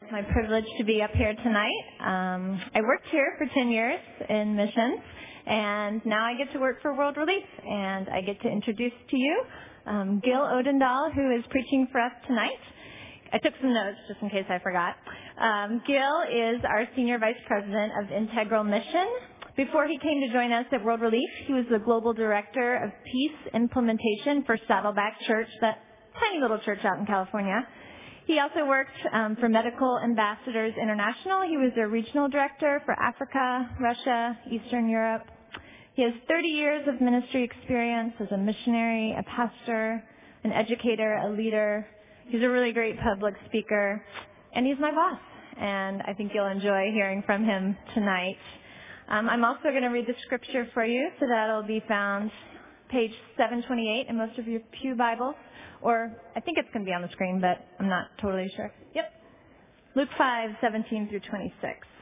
It's my privilege to be up here tonight. I worked here for 10 years in missions, and now I get to work for World Relief, and I get to introduce to you Gil Odendahl, who is preaching for us tonight. I took some notes just in case I forgot. Gil is our Senior Vice President of Integral Mission. Before he came to join us at World Relief, he was the Global Director of Peace Implementation for Saddleback Church, that tiny little church out in California. He also worked for Medical Ambassadors International. He was their regional director for Africa, Russia, Eastern Europe. He has 30 years of ministry experience as a missionary, a pastor, an educator, a leader. He's a really great public speaker, and he's my boss, and I think you'll enjoy hearing from him tonight. I'm also going to read the scripture for you, so that'll be found page 728 in most of your pew Bibles. Or I think it's going to be on the screen, but I'm not totally sure. Yep. Luke 5:17 through 26.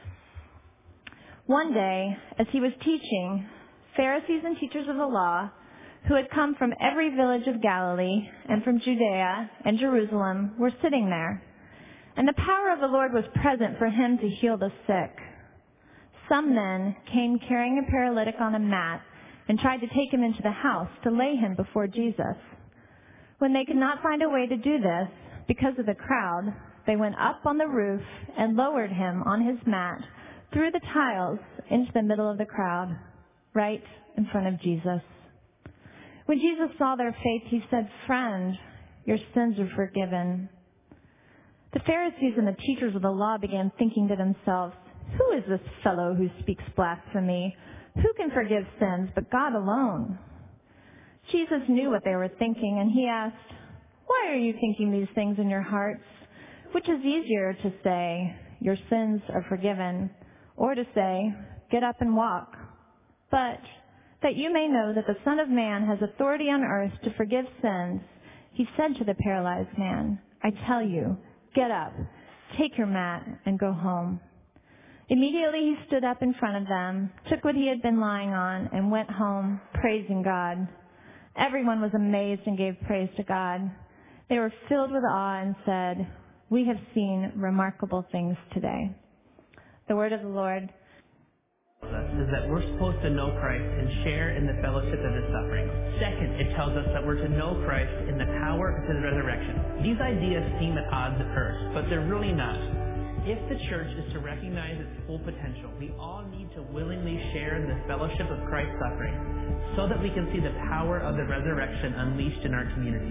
One day, as he was teaching, Pharisees and teachers of the law, who had come from every village of Galilee and from Judea and Jerusalem, were sitting there. And the power of the Lord was present for him to heal the sick. Some men came carrying a paralytic on a mat and tried to take him into the house to lay him before Jesus. When they could not find a way to do this, because of the crowd, they went up on the roof and lowered him on his mat through the tiles into the middle of the crowd, right in front of Jesus. When Jesus saw their faith, he said, "Friend, your sins are forgiven." The Pharisees and the teachers of the law began thinking to themselves, "Who is this fellow who speaks blasphemy? Who can forgive sins but God alone?" Jesus knew what they were thinking, and he asked, "Why are you thinking these things in your hearts? Which is easier to say, 'Your sins are forgiven,' or to say, 'Get up and walk'? But that you may know that the Son of Man has authority on earth to forgive sins," he said to the paralyzed man, "I tell you, get up, take your mat, and go home." Immediately he stood up in front of them, took what he had been lying on, and went home, praising God. Everyone was amazed and gave praise to God. They were filled with awe and said, "We have seen remarkable things today." The word of the Lord. Is that we're supposed to know Christ and share in the fellowship of his suffering. Second, it tells us that we're to know Christ in the power of his resurrection. These ideas seem at odds at first, but they're really not. If the church is to recognize its full potential, we all need to willingly share in the fellowship of Christ's suffering so that we can see the power of the resurrection unleashed in our communities.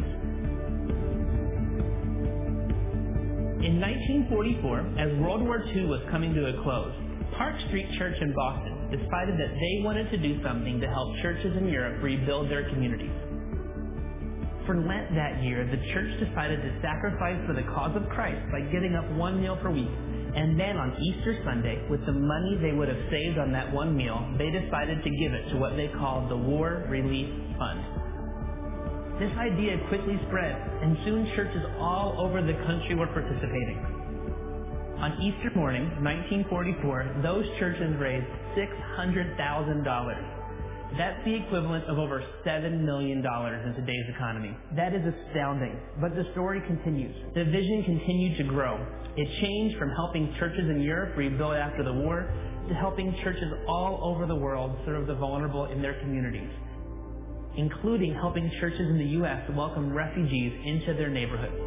In 1944, as World War II was coming to a close, Park Street Church in Boston decided that they wanted to do something to help churches in Europe rebuild their communities. For Lent that year, the church decided to sacrifice for the cause of Christ by giving up one meal per week. And then on Easter Sunday, with the money they would have saved on that one meal, they decided to give it to what they called the War Relief Fund. This idea quickly spread, and soon churches all over the country were participating. On Easter morning, 1944, those churches raised $600,000. That's the equivalent of over $7 million in today's economy. That is astounding. But the story continues. The vision continued to grow. It changed from helping churches in Europe rebuild after the war to helping churches all over the world serve the vulnerable in their communities, including helping churches in the U.S. welcome refugees into their neighborhoods.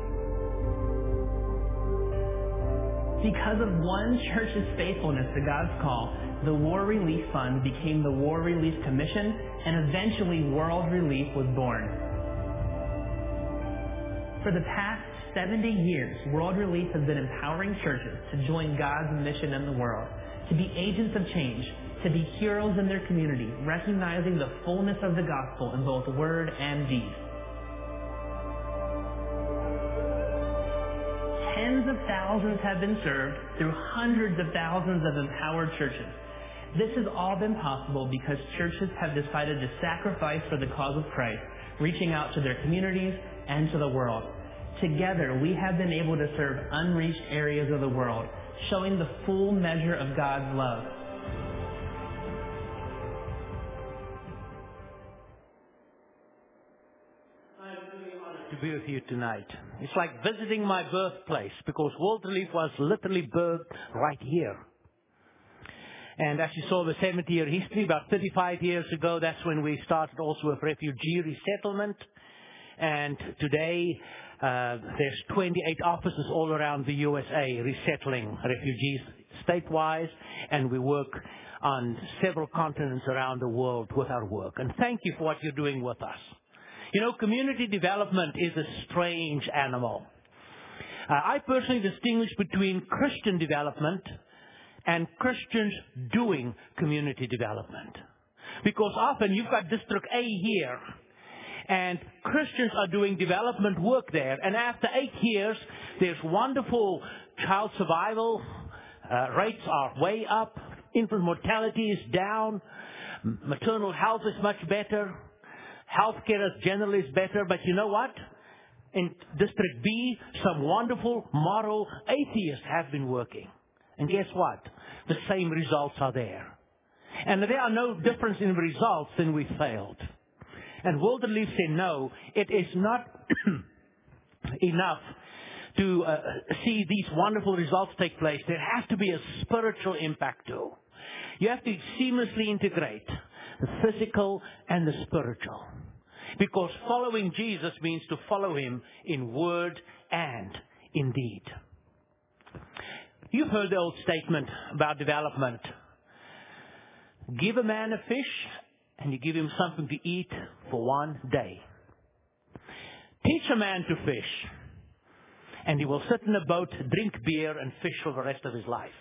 Because of one church's faithfulness to God's call, the War Relief Fund became the War Relief Commission, and eventually World Relief was born. For the past 70 years, World Relief has been empowering churches to join God's mission in the world, to be agents of change, to be heroes in their community, recognizing the fullness of the gospel in both word and deed. Tens of thousands have been served through hundreds of thousands of empowered churches. This has all been possible because churches have decided to sacrifice for the cause of Christ, reaching out to their communities and to the world. Together, we have been able to serve unreached areas of the world, showing the full measure of God's love. I'm really honored to be with you tonight. It's like visiting my birthplace because Walter Leaf was literally birthed right here. And as you saw the 70-year history, about 35 years ago, that's when we started also with refugee resettlement. And today, there's 28 offices all around the USA resettling refugees statewide, and we work on several continents around the world with our work. And thank you for what you're doing with us. You know, community development is a strange animal. I personally distinguish between Christian development and Christians doing community development. Because often you've got District A here, and Christians are doing development work there. And after 8 years, there's wonderful child survival. Rates are way up. Infant mortality is down. Maternal health is much better. Healthcare generally is better. But you know what? In District B, some wonderful moral atheists have been working. And guess what? The same results are there. And there are no difference in results than we failed. And Walter Leaf said, no, it is not enough to see these wonderful results take place. There has to be a spiritual impact too. You have to seamlessly integrate the physical and the spiritual. Because following Jesus means to follow him in word and in deed. You've heard the old statement about development. Give a man a fish, and you give him something to eat for one day. Teach a man to fish, and he will sit in a boat, drink beer, and fish for the rest of his life.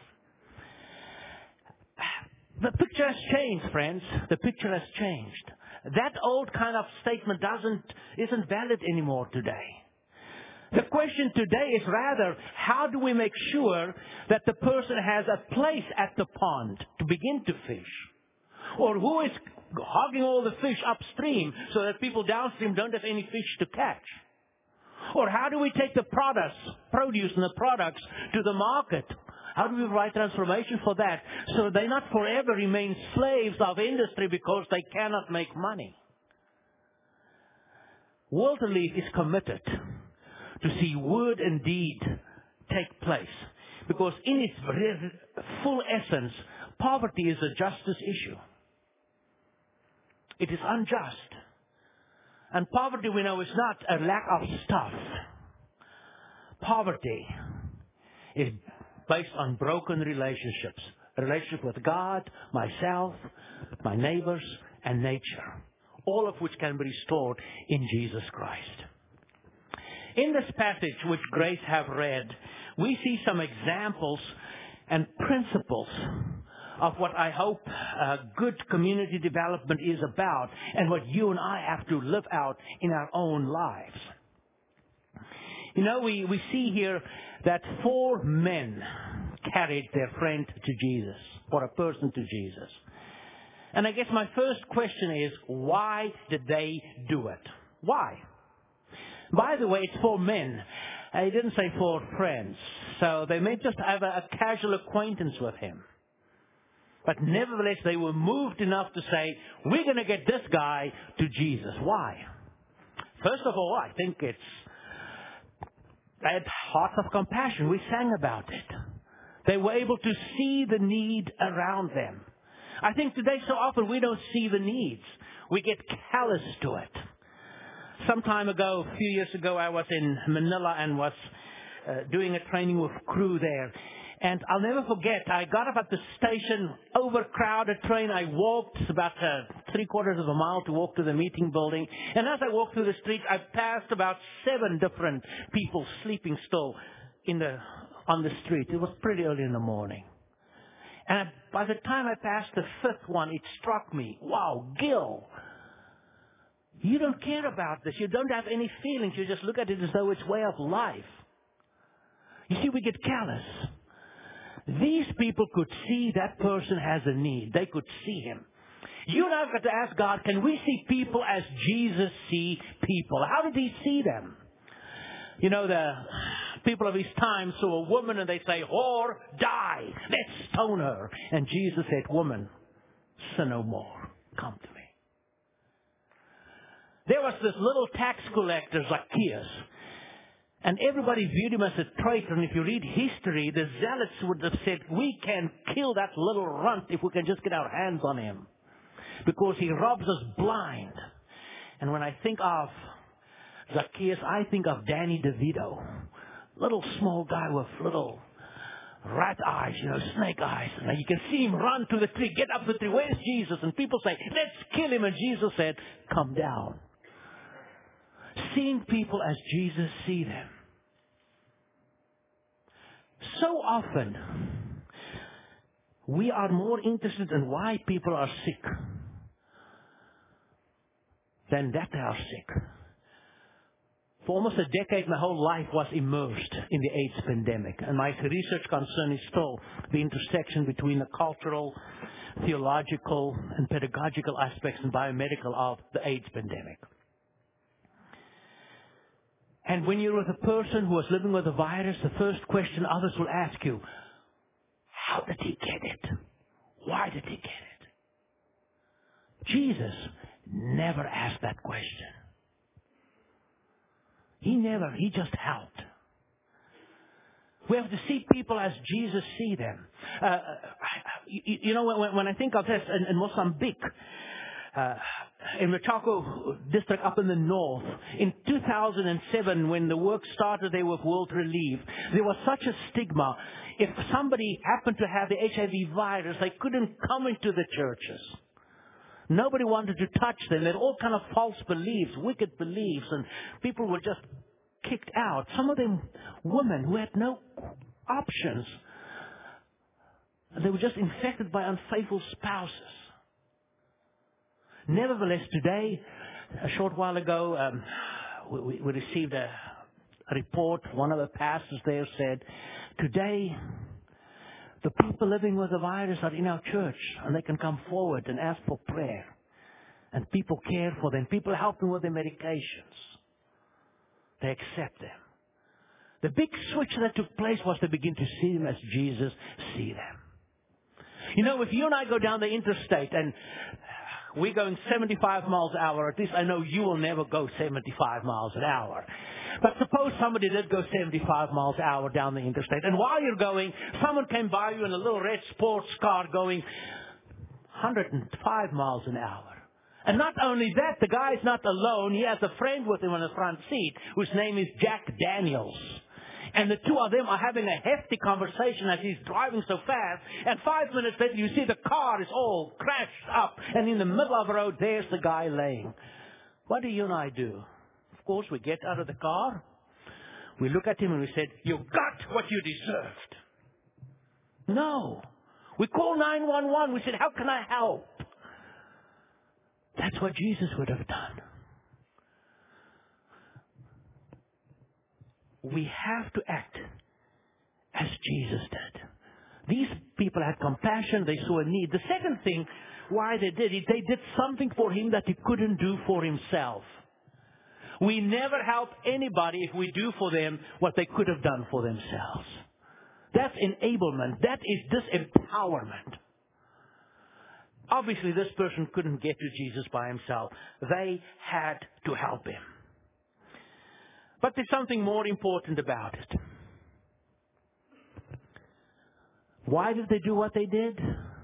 The picture has changed, friends. The picture has changed. That old kind of statement isn't valid anymore today. The question today is rather, how do we make sure that the person has a place at the pond to begin to fish? Or who is hogging all the fish upstream so that people downstream don't have any fish to catch? Or how do we take the produce and the products to the market? How do we provide transformation for that so they not forever remain slaves of industry because they cannot make money? Walter Leaf is committed to see word and deed take place. Because in its full essence, poverty is a justice issue. It is unjust. And poverty, we know, is not a lack of stuff. Poverty is based on broken relationships. A relationship with God, myself, my neighbors, and nature. All of which can be restored in Jesus Christ. In this passage which Grace have read, we see some examples and principles of what I hope good community development is about and what you and I have to live out in our own lives. You know, we see here that 4 men carried their friend to Jesus, or a person to Jesus. And I guess my first question is, why did they do it? Why? By the way, it's 4 men. He didn't say 4 friends. So they may just have a casual acquaintance with him. But nevertheless, they were moved enough to say, we're going to get this guy to Jesus. Why? First of all, I think they had hearts of compassion. We sang about it. They were able to see the need around them. I think today so often we don't see the needs. We get callous to it. Some time ago, a few years ago, I was in Manila and was doing a training with crew there. And I'll never forget, I got up at the station, overcrowded train. I walked about 3/4 of a mile to walk to the meeting building. And as I walked through the street, I passed about 7 different people sleeping still on the street. It was pretty early in the morning. And by the time I passed the 5th one, it struck me, wow, Gil, you don't care about this. You don't have any feelings. You just look at it as though it's way of life. You see, we get callous. These people could see that person has a need. They could see him. You and I have got to ask God, can we see people as Jesus see people? How did he see them? You know, the people of his time saw a woman and they say, whore, die. Let's stone her. And Jesus said, woman, sin no more. Come to me. There was this little tax collector, Zacchaeus. And everybody viewed him as a traitor. And if you read history, the zealots would have said, we can kill that little runt if we can just get our hands on him. Because he robs us blind. And when I think of Zacchaeus, I think of Danny DeVito. Little small guy with little rat eyes, snake eyes. And you can see him run to the tree, get up the tree. Where's Jesus? And people say, let's kill him. And Jesus said, come down. Seeing people as Jesus see them. So often, we are more interested in why people are sick than that they are sick. For almost a decade, my whole life was immersed in the AIDS pandemic. And my research concern is still the intersection between the cultural, theological, and pedagogical aspects and biomedical of the AIDS pandemic. And when you're with a person who is living with a virus, the first question others will ask you, how did he get it? Why did he get it? Jesus never asked that question. He just helped. We have to see people as Jesus see them. When I think of this in Mozambique, in the Chaco district up in the north, in 2007 when the work started there with World Relief, there was such a stigma. If somebody happened to have the HIV virus, they couldn't come into the churches. Nobody wanted to touch them. They had all kind of false beliefs, wicked beliefs, and people were just kicked out. Some of them women who had no options. They were just infected by unfaithful spouses. Nevertheless, today, a short while ago, we received a report. One of the pastors there said, today, the people living with the virus are in our church, and they can come forward and ask for prayer. And people care for them. People help them with their medications. They accept them. The big switch that took place was to begin to see them as Jesus see them. If you and I go down the interstate and we're going 75 miles an hour, at least I know you will never go 75 miles an hour. But suppose somebody did go 75 miles an hour down the interstate, and while you're going, someone came by you in a little red sports car going 105 miles an hour. And not only that, the guy's not alone. He has a friend with him on the front seat whose name is Jack Daniels. And the two of them are having a hefty conversation as he's driving so fast. And 5 minutes later, you see the car is all crashed up. And in the middle of the road, there's the guy laying. What do you and I do? Of course, we get out of the car. We look at him and we said, you got what you deserved. No. We call 911. We said, how can I help? That's what Jesus would have done. We have to act as Jesus did. These people had compassion. They saw a need. The second thing why they did it, they did something for him that he couldn't do for himself. We never help anybody if we do for them what they could have done for themselves. That's enablement. That is disempowerment. Obviously, this person couldn't get to Jesus by himself. They had to help him. But there's something more important about it. Why did they do what they did?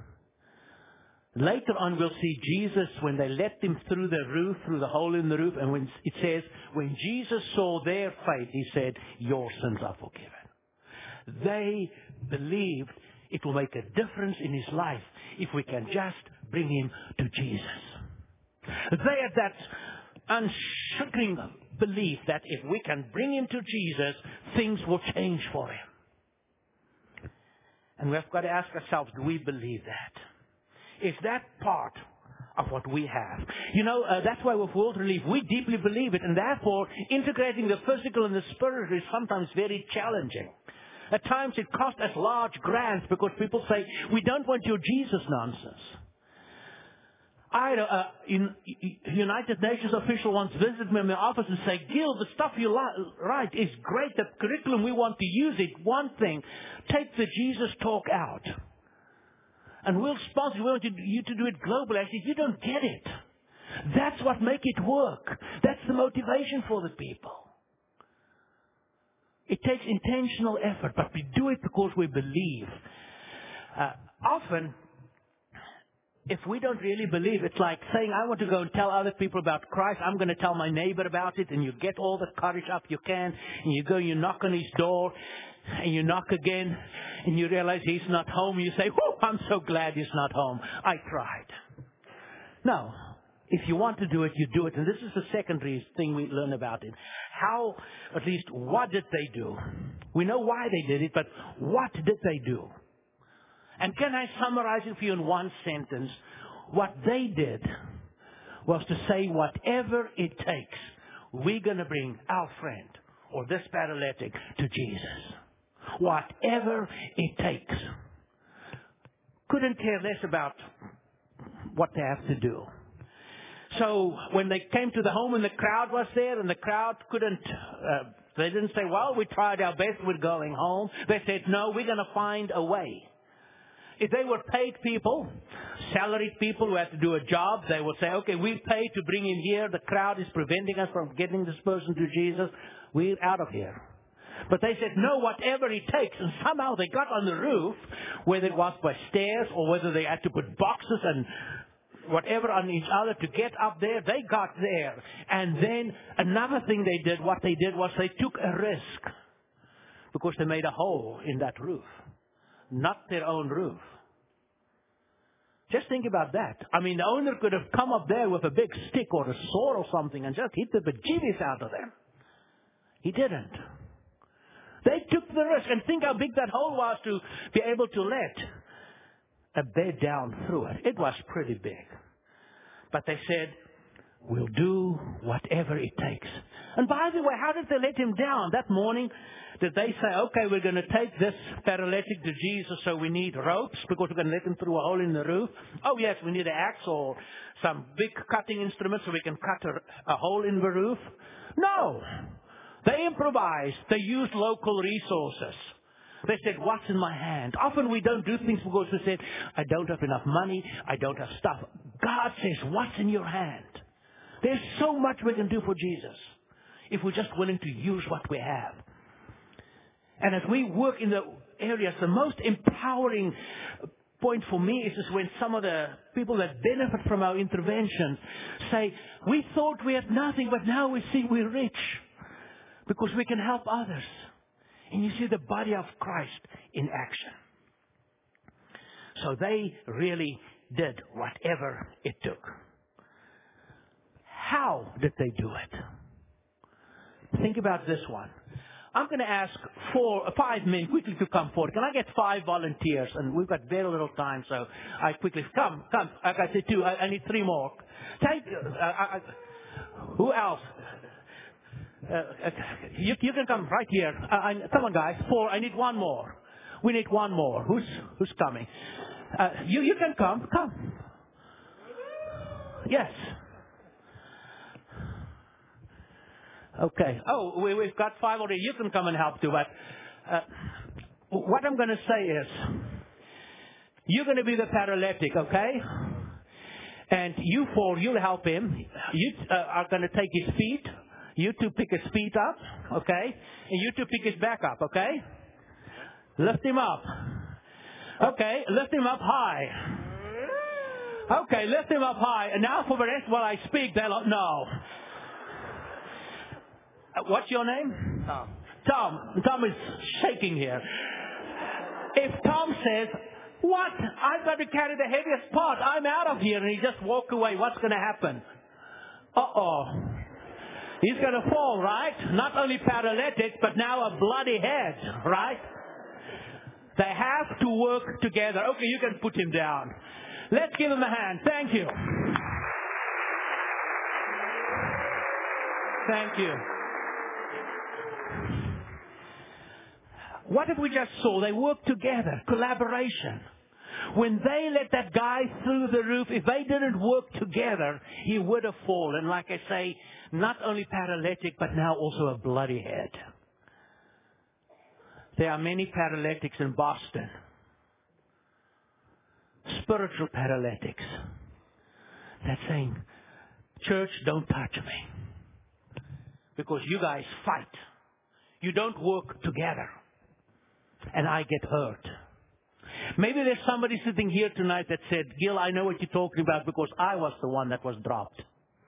Later on, we'll see Jesus when they let him through the roof, through the hole in the roof. And when it says, when Jesus saw their faith, he said, your sins are forgiven. They believed it will make a difference in his life if we can just bring him to Jesus. They had that unshaking belief that if we can bring him to Jesus, things will change for him. And we've got to ask ourselves, do we believe that? Is that part of what we have? That's why with World Relief, we deeply believe it. And therefore, integrating the physical and the spiritual is sometimes very challenging. At times it costs us large grants because people say, we don't want your Jesus nonsense. United Nations official once visited me in my office and said, Gil, the stuff you write is great. The curriculum, we want to use it. One thing, take the Jesus talk out. And we'll sponsor, we want you to do it globally. I said, you don't get it. That's what makes it work. That's the motivation for the people. It takes intentional effort, but we do it because we believe. Often, if we don't really believe, it's like saying, I want to go and tell other people about Christ. I'm going to tell my neighbor about it. And you get all the courage up you can. And you go and you knock on his door. And you knock again. And you realize he's not home. You say, oh, I'm so glad he's not home. I tried. No. If you want to do it, you do it. And this is the secondary thing we learn about it. How, at least, what did they do? We know why they did it, but what did they do? And can I summarize it for you in one sentence? What they did was to say, whatever it takes, we're going to bring our friend or this paralytic to Jesus. Whatever it takes. Couldn't care less about what they have to do. So when they came to the home and the crowd was there and the crowd they didn't say, well, we tried our best with going home. They said, no, we're going to find a way. If they were paid people, salaried people who had to do a job, they would say, okay, we paid to bring him here. The crowd is preventing us from getting this person to Jesus. We're out of here. But they said, no, whatever it takes. And somehow they got on the roof, whether it was by stairs or whether they had to put boxes and whatever on each other to get up there, they got there. And then another thing what they did was they took a risk because they made a hole in that roof. Not their own roof. Just think about that. I mean, the owner could have come up there with a big stick or a sword or something and just hit the bejeebies out of them. He didn't. They took the risk. And think how big that hole was to be able to let a bed down through it. It was pretty big. But they said, we'll do whatever it takes. And by the way, how did they let him down? That morning, did they say, okay, we're going to take this paralytic to Jesus, so we need ropes because we're going to let him through a hole in the roof? Oh, yes, we need an axe or some big cutting instrument so we can cut a hole in the roof. No. They improvised. They used local resources. They said, what's in my hand? Often we don't do things because we said, I don't have enough money. I don't have stuff. God says, what's in your hand? There's so much we can do for Jesus if we're just willing to use what we have. And as we work in the areas, the most empowering point for me is when some of the people that benefit from our interventions say, we thought we had nothing, but now we see we're rich because we can help others. And you see the body of Christ in action. So they really did whatever it took. How did they do it? Think about this one. I'm going to ask 5 men quickly to come forward. Can I get 5 volunteers? And we've got very little time, so I quickly come. Like I said, 2. I need 3 more. Who else? You can come right here. Come on, guys. 4. I need 1 more. We need 1 more. Who's coming? You can come. Come. Yes. Okay. Oh, we've got 5 already. You can come and help too. But what I'm going to say is, you're going to be the paralytic, okay? And you 4, you'll help him. You are going to take his feet. You 2 pick his feet up, okay? And you 2 pick his back up, okay? Lift him up. Okay, lift him up high. Okay, lift him up high. And now for the rest, while I speak, they'll know. What's your name? Tom. Tom is shaking here. If Tom says, what? I've got to carry the heaviest part. I'm out of here. And he just walk away. What's going to happen? Uh-oh. He's going to fall, right? Not only paralytic, but now a bloody head, right? They have to work together. Okay, you can put him down. Let's give him a hand. Thank you. Thank you. What have we just saw? They work together. Collaboration. When they let that guy through the roof, if they didn't work together, he would have fallen. Like I say, not only paralytic, but now also a bloody head. There are many paralytics in Boston. Spiritual paralytics. That's saying, Church, don't touch me. Because you guys fight. You don't work together. And I get hurt. Maybe there's somebody sitting here tonight that said, Gil, I know what you're talking about because I was the one that was dropped.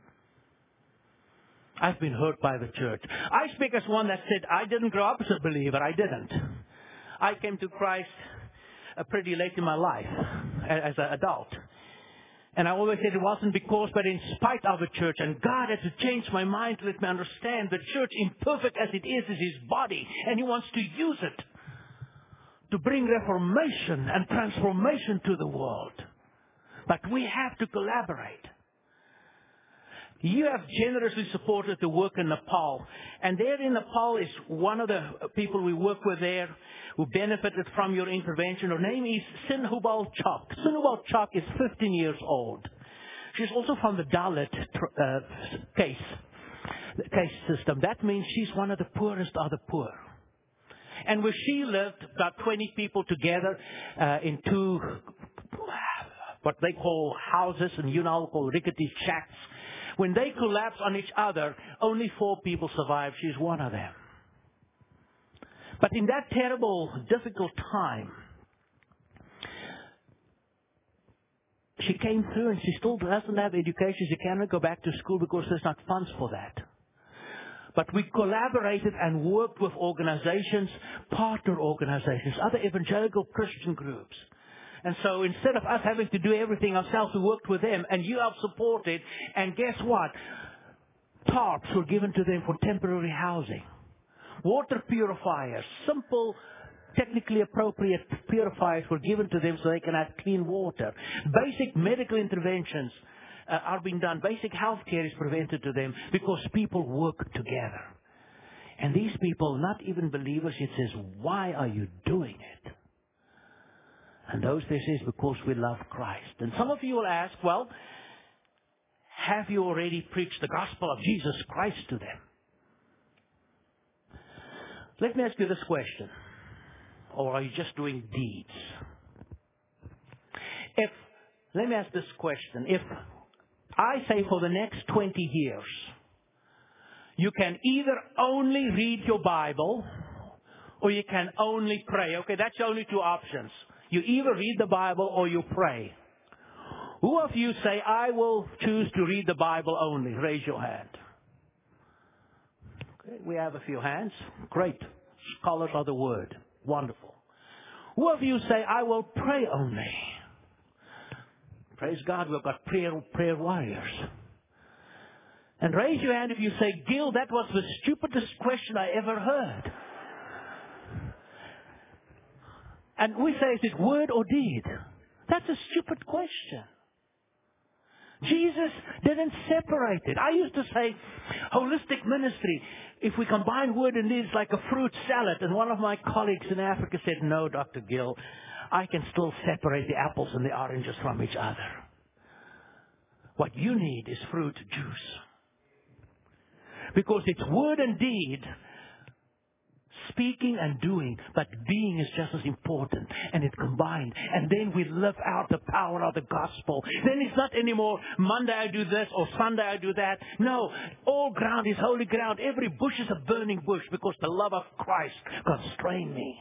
I've been hurt by the church. I speak as one that said, I didn't grow up as a believer. I didn't. I came to Christ pretty late in my life as an adult. And I always said it wasn't because, but in spite of the church. And God had to change my mind to let me understand the church, imperfect as it is His body. And He wants to use it to bring reformation and transformation to the world. But we have to collaborate. You have generously supported the work in Nepal. And there in Nepal is one of the people we work with there who benefited from your intervention. Her name is Sinhubal Chok. Sinhubal Chok is 15 years old. She's also from the Dalit case system. That means she's one of the poorest of the poor. And where she lived, about 20 people together in two, what they call houses, and you know, call rickety shacks. When they collapse on each other, only 4 people survive. She's one of them. But in that terrible, difficult time, she came through and she still doesn't have education. She cannot go back to school because there's not funds for that. But we collaborated and worked with organizations, partner organizations, other evangelical Christian groups. And so instead of us having to do everything ourselves, we worked with them, and you have supported. And guess what? Tarps were given to them for temporary housing. Water purifiers, simple, technically appropriate purifiers were given to them so they can have clean water. Basic medical interventions are being done. Basic health care is presented to them because people work together. And these people, not even believers, it says, why are you doing it? And those they say is because we love Christ. And some of you will ask, well, have you already preached the gospel of Jesus Christ to them? Let me ask you this question. Or are you just doing deeds? Let me ask this question. If I say for the next 20 years, you can either only read your Bible or you can only pray. Okay, that's the only 2 options. You either read the Bible or you pray. Who of you say, I will choose to read the Bible only? Raise your hand. Okay, we have a few hands. Great. Scholars of the Word. Wonderful. Who of you say, I will pray only? Praise God, we've got prayer warriors. And raise your hand if you say, Gil, that was the stupidest question I ever heard. And we say, is it word or deed? That's a stupid question. Jesus didn't separate it. I used to say, holistic ministry, if we combine word and deed, it's like a fruit salad. And one of my colleagues in Africa said, no, Dr. Gil, I can still separate the apples and the oranges from each other. What you need is fruit juice. Because it's word and deed, speaking and doing, but being is just as important, and it combined. And then we live out the power of the gospel. Then it's not anymore Monday I do this or Sunday I do that. No, all ground is holy ground. Every bush is a burning bush because the love of Christ constrained me.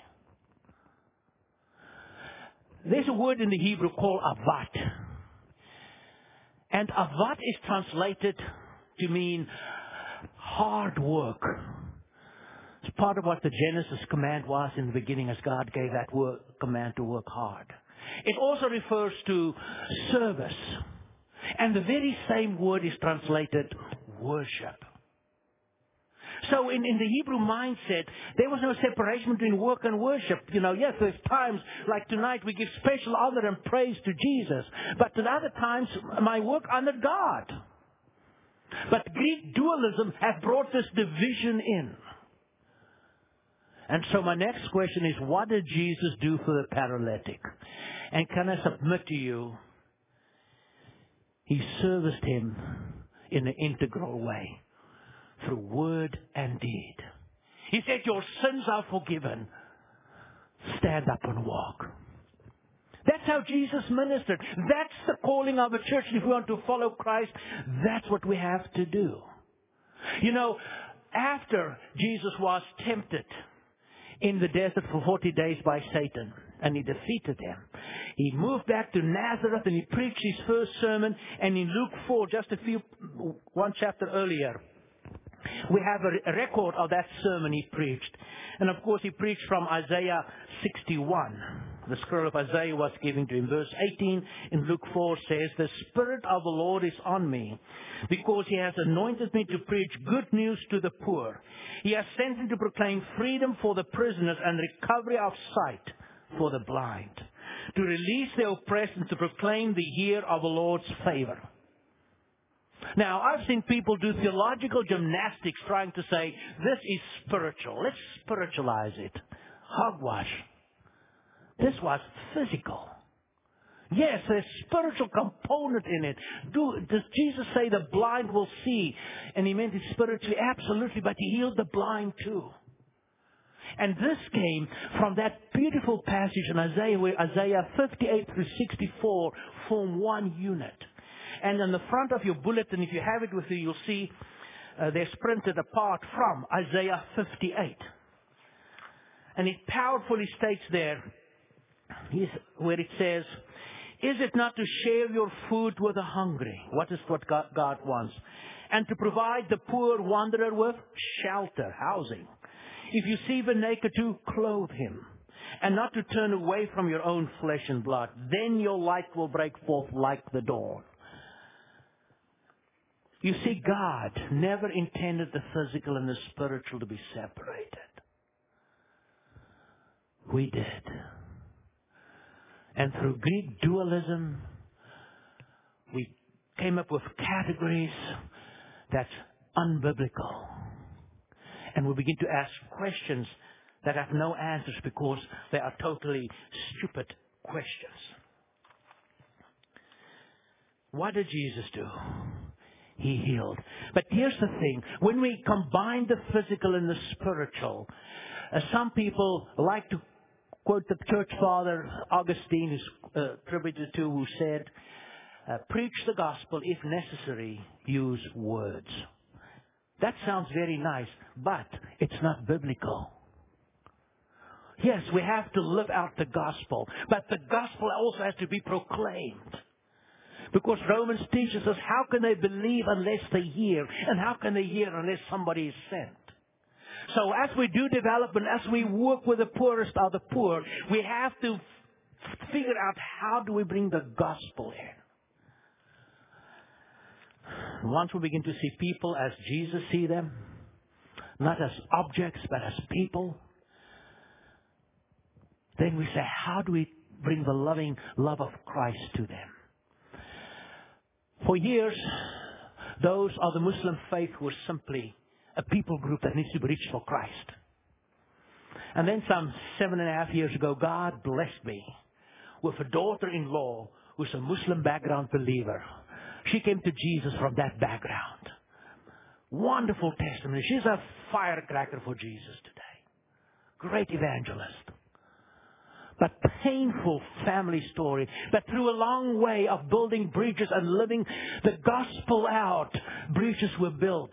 There's a word in the Hebrew called avat. And avat is translated to mean hard work. It's part of what the Genesis command was in the beginning, as God gave that command to work hard. It also refers to service. And the very same word is translated worship. So in the Hebrew mindset, there was no separation between work and worship. You know, yes, there's times like tonight we give special honor and praise to Jesus. But at other times, my work honored God. But Greek dualism has brought this division in. And so my next question is, what did Jesus do for the paralytic? And can I submit to you, He serviced him in an integral way, through word and deed. He said, your sins are forgiven. Stand up and walk. That's how how Jesus ministered. That's the calling of a church. If we want to follow Christ, that's what we have to do. You know, after Jesus was tempted in the desert for 40 days by Satan, and he defeated him, he moved back to Nazareth and he preached his first sermon. And in Luke 4, just one chapter earlier, we have a record of that sermon he preached. And of course he preached from Isaiah 61. The scroll of Isaiah was given to him. Verse 18 in Luke 4 says, "The Spirit of the Lord is on me, because He has anointed me to preach good news to the poor. He has sent me to proclaim freedom for the prisoners and recovery of sight for the blind, to release the oppressed and to proclaim the year of the Lord's favor." Now, I've seen people do theological gymnastics trying to say, this is spiritual. Let's spiritualize it. Hogwash. This was physical. Yes, there's spiritual component in it. Does Jesus say the blind will see? And He meant it spiritually? Absolutely, but He healed the blind too. And this came from that beautiful passage in Isaiah, where Isaiah 58 through 64 form one unit. And on the front of your bulletin, if you have it with you, you'll see they're printed apart from Isaiah 58. And it powerfully states there, where it says, "Is it not to share your food with the hungry?" What is what God wants? "And to provide the poor wanderer with shelter," housing. "If you see the naked, to clothe him, and not to turn away from your own flesh and blood. Then your light will break forth like the dawn." You see, God never intended the physical and the spiritual to be separated. We did. And through Greek dualism, we came up with categories that's unbiblical. And we begin to ask questions that have no answers because they are totally stupid questions. What did Jesus do? He healed. But here's the thing. When we combine the physical and the spiritual, some people like to quote the church father, Augustine, who's attributed to, who said, "Preach the gospel, if necessary, use words." That sounds very nice, but it's not biblical. Yes, we have to live out the gospel, but the gospel also has to be proclaimed. Because Romans teaches us, how can they believe unless they hear? And how can they hear unless somebody is sent? So as we do development, as we work with the poorest of the poor, we have to figure out, how do we bring the gospel in? Once we begin to see people as Jesus see them, not as objects, but as people, then we say, how do we bring the loving love of Christ to them? For years, those of the Muslim faith were simply a people group that needs to be reached for Christ. And then some 7.5 years ago, God blessed me with a daughter-in-law who's a Muslim background believer. She came to Jesus from that background. Wonderful testimony. She's a firecracker for Jesus today. Great evangelist. But painful family story. But through a long way of building bridges and living the gospel out, bridges were built.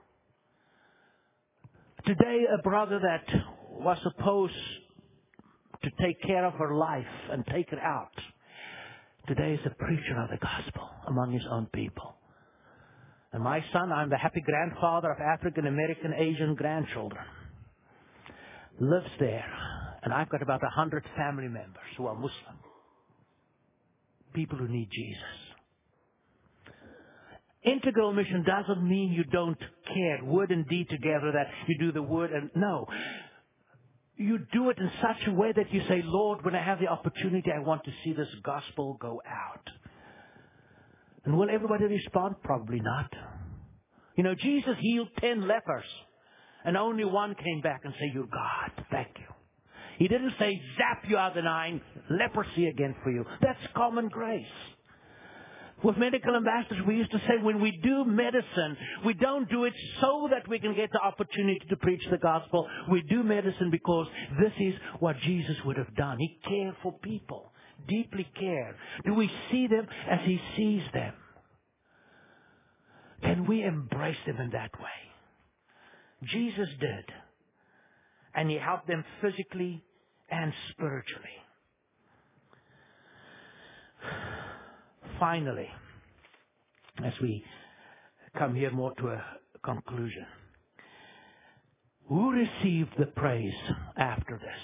Today, a brother that was supposed to take care of her life and take her out, today is a preacher of the gospel among his own people. And my son, I'm the happy grandfather of African American Asian grandchildren, lives there. And I've got about 100 family members who are Muslim. People who need Jesus. Integral mission doesn't mean you don't care. Word and deed together, that you do the word and no. You do it in such a way that you say, Lord, when I have the opportunity, I want to see this gospel go out. And will everybody respond? Probably not. You know, Jesus healed 10 lepers. And only one came back and said, "You're God. Thank you." He didn't say, "Zap you out the 9, leprosy again for you." That's common grace. With medical ambassadors, we used to say, when we do medicine, we don't do it so that we can get the opportunity to preach the gospel. We do medicine because this is what Jesus would have done. He cared for people. deeply care? Do we see them as He sees them? Can we embrace them in that way? Jesus did. And He helped them physically and spiritually. Finally, as we come here more to a conclusion, who received the praise after this?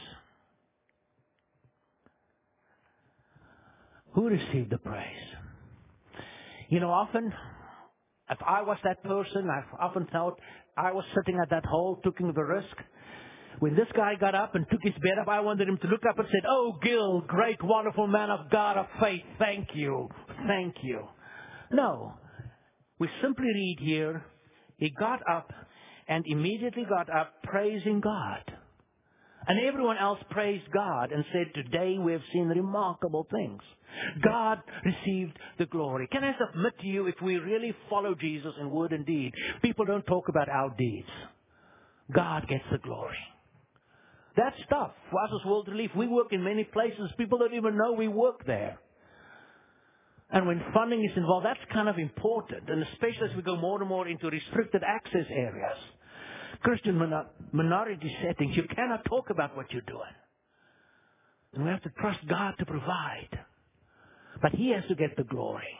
Who received the praise? You know, often, if I was that person, I've often felt I was sitting at that hole, taking the risk. When this guy got up and took his bed up, I wanted him to look up and said, "Oh, Gil, great, wonderful man of God of faith, thank you, thank you." No. We simply read here, he got up and immediately got up praising God. And everyone else praised God and said, "Today we have seen remarkable things." God received the glory. Can I submit to you, if we really follow Jesus in word and deed, people don't talk about our deeds. God gets the glory. That's tough. For us as World Relief, we work in many places. People don't even know we work there. And when funding is involved, that's kind of important. And especially as we go more and more into restricted access areas. Christian minority settings, you cannot talk about what you're doing. And we have to trust God to provide. But He has to get the glory.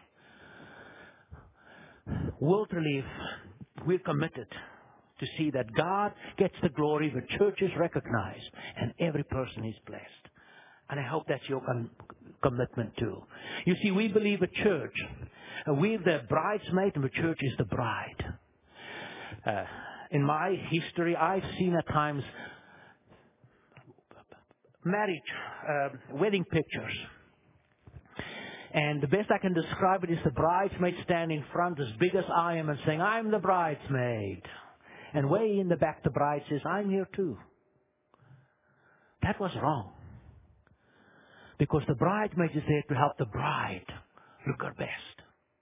World Relief, we're committed to see that God gets the glory, the church is recognized, and every person is blessed. And I hope that's your commitment too. You see, we believe a church. We're the bridesmaid and the church is the bride. In my history, I've seen at times wedding pictures. And the best I can describe it is the bridesmaid standing in front as big as I am and saying, "I'm the bridesmaid." And way in the back, the bride says, "I'm here too." That was wrong. Because the bridesmaid is there to help the bride look her best.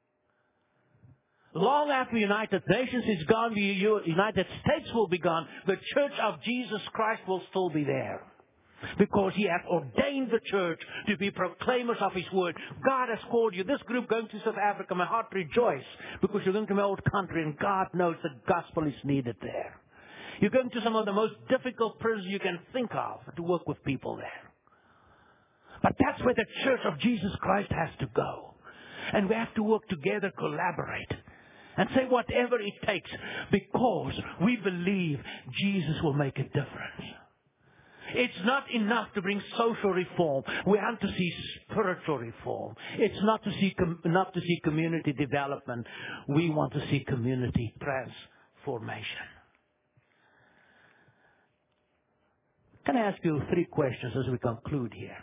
Long after the United Nations is gone, the United States will be gone, the Church of Jesus Christ will still be there. Because He has ordained the church to be proclaimers of His word. God has called you. This group going to South Africa, my heart rejoices because you're going to my old country and God knows the gospel is needed there. You're going to some of the most difficult prisons you can think of to work with people there. But that's where the Church of Jesus Christ has to go. And we have to work together, collaborate, and say whatever it takes because we believe Jesus will make a difference. It's not enough to bring social reform. We have to see spiritual reform. It's not enough to see community development. We want to see community transformation. Can I ask you 3 questions as we conclude here?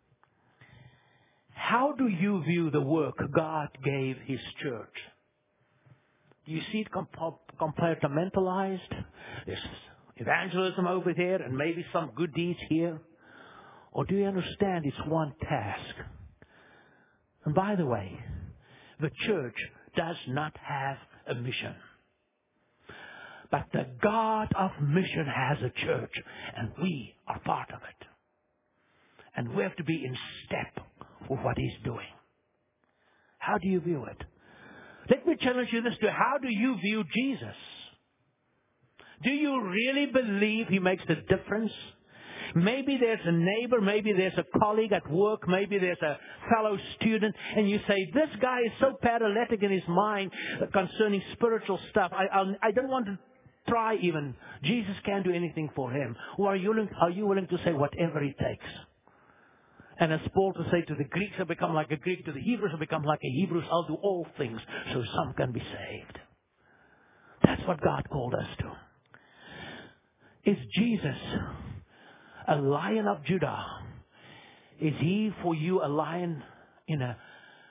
How do you view the work God gave His church? Do you see it compartmentalized? There's evangelism over there and maybe some good deeds here? Or do you understand it's one task? And by the way, the church does not have a mission. But the God of mission has a church, and we are part of it. And we have to be in step with what He's doing. How do you view it? Let me challenge you this too. How do you view Jesus? Do you really believe He makes the difference? Maybe there's a neighbor, maybe there's a colleague at work, maybe there's a fellow student, and you say, "This guy is so paralytic in his mind concerning spiritual stuff. I don't want to try even. Jesus can't do anything for him." Or are you willing to say whatever it takes? And as Paul to say to the Greeks, "Have become like a Greek," to the Hebrews, "Have become like a Hebrew. I'll do all things so some can be saved." That's what God called us to. Is Jesus a Lion of Judah? Is He for you a lion in a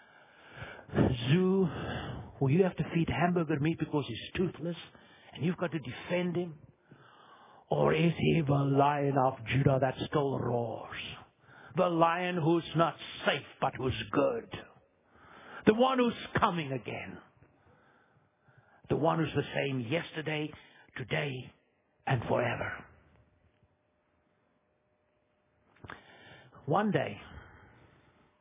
zoo where you have to feed hamburger meat because he's toothless and you've got to defend him? Or is He the Lion of Judah that still roars? The lion who's not safe but who's good. The one who's coming again. The one who's the same yesterday, today, and forever. One day,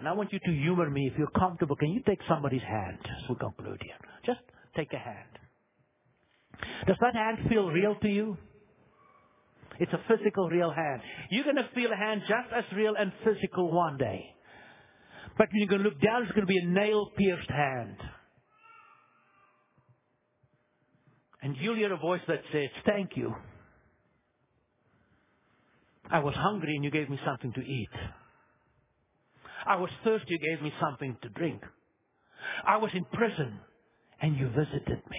And I want you to humor me. If you're comfortable, can you take somebody's hand as we conclude here? Just take a hand. Does that hand feel real to you? It's a physical, real hand. You're going to feel a hand just as real and physical one day. But when you're going to look down, it's going to be a nail-pierced hand. And you'll hear a voice that says, thank you. I was hungry and you gave me something to eat. I was thirsty, you gave me something to drink. I was in prison and you visited me.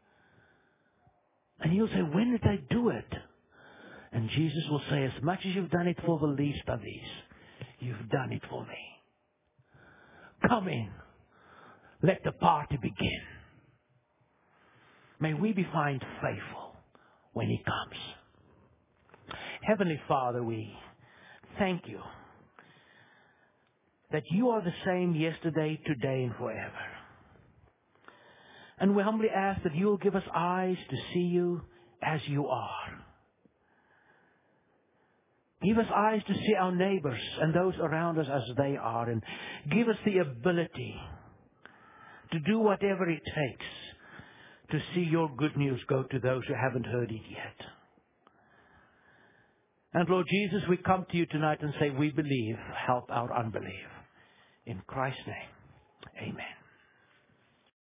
And you'll say, when did I do it? And Jesus will say, as much as you've done it for the least of these, you've done it for me. Come in. Let the party begin. May we be found faithful when He comes. Heavenly Father, we thank you that you are the same yesterday, today, and forever. And we humbly ask that you will give us eyes to see you as you are. Give us eyes to see our neighbors and those around us as they are. And give us the ability to do whatever it takes to see your good news go to those who haven't heard it yet. And Lord Jesus, we come to you tonight and say we believe. Help our unbelief. In Christ's name, amen.